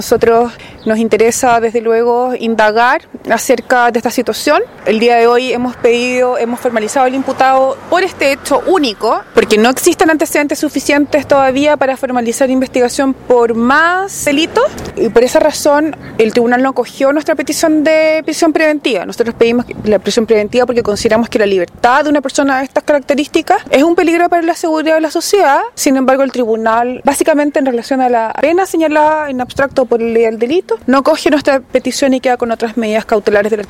Nosotros nos interesa desde luego indagar acerca de esta situación. El día de hoy hemos formalizado al imputado por este hecho único, porque no existen antecedentes suficientes todavía para formalizar investigación por más delitos, y por esa razón el tribunal no acogió nuestra petición de prisión preventiva. Nosotros pedimos la prisión preventiva porque consideramos que la libertad de una persona de estas características es un peligro para la seguridad de la sociedad. Sin embargo, el tribunal, básicamente en relación a la pena señalada en abstracto por ley del delito, no acoge nuestra petición y queda con otras medidas cautelares del artículo